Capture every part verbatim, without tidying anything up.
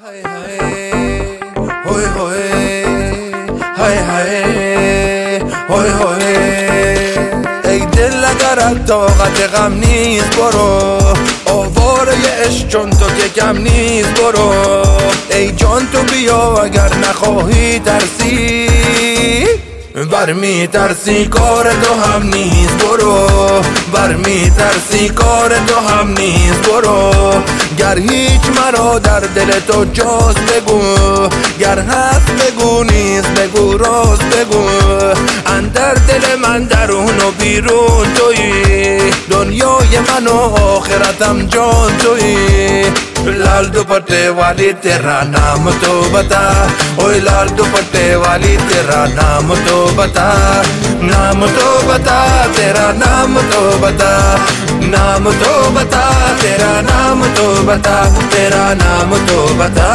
های های هوی هوی های های هوی هوی ای دل اگر طاقت غم نیست برو، آواره عشق چون تو که کم نیست برو. ای جان تو بیا اگر نخواهی ترسی، بر می ترسی کار تو هم نیست برو، بر می ترسی کار تو هم نیست برو. گر هیچ مرا در دل تو جاست بگو، گر هست بگو نیست بگو راست بگو. اندر دل من درون و بیرون تویی، دنیای من و آخرتم جان تویی. लाल दुपट्टे वाली तेरा नाम तो बता, ओए लाल दुपट्टे वाली तेरा नाम तो बता, नाम तो बता तेरा नाम तो बता, नाम तो बता तेरा नाम तो बता, तेरा नाम तो बता।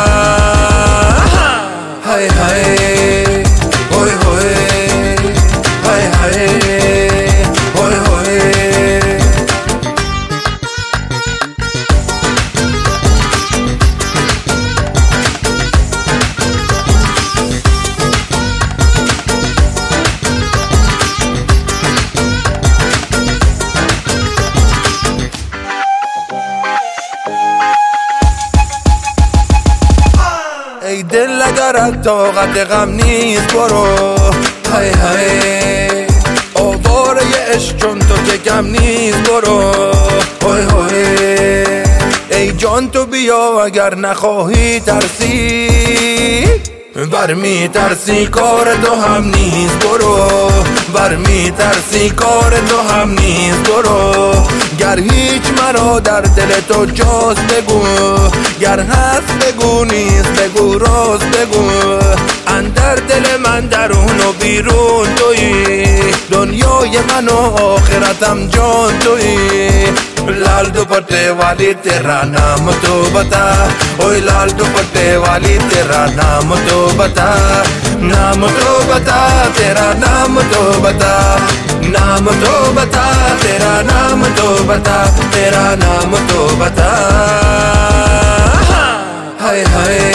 हाय हाय ओए होए हाय हाय ओए होए। ای دل اگر طاقت غم نیست برو، های های آواره عشق چون تو که کم نیست برو. های های ای جان تو بیا اگر نخواهی ترسی، بر می ترسی کار تو هم نیست برو، بر می ترسی کار تو هم نیست برو. گر هیچ مرا در دل تو جاست بگو، گر هست بگو نیست بگو راست بگو. اندر دل من درون و بیرون تویی، دنیای من و آخرتم جان تویی. लाल दुपट्टे वाली तेरा नाम तो बता, ओए लाल दुपट्टे वाली तेरा नाम तो बता, नाम तो बता तेरा नाम तो बता, नाम तो बता तेरा नाम तो बता, तेरा नाम तो बता। हाय हाय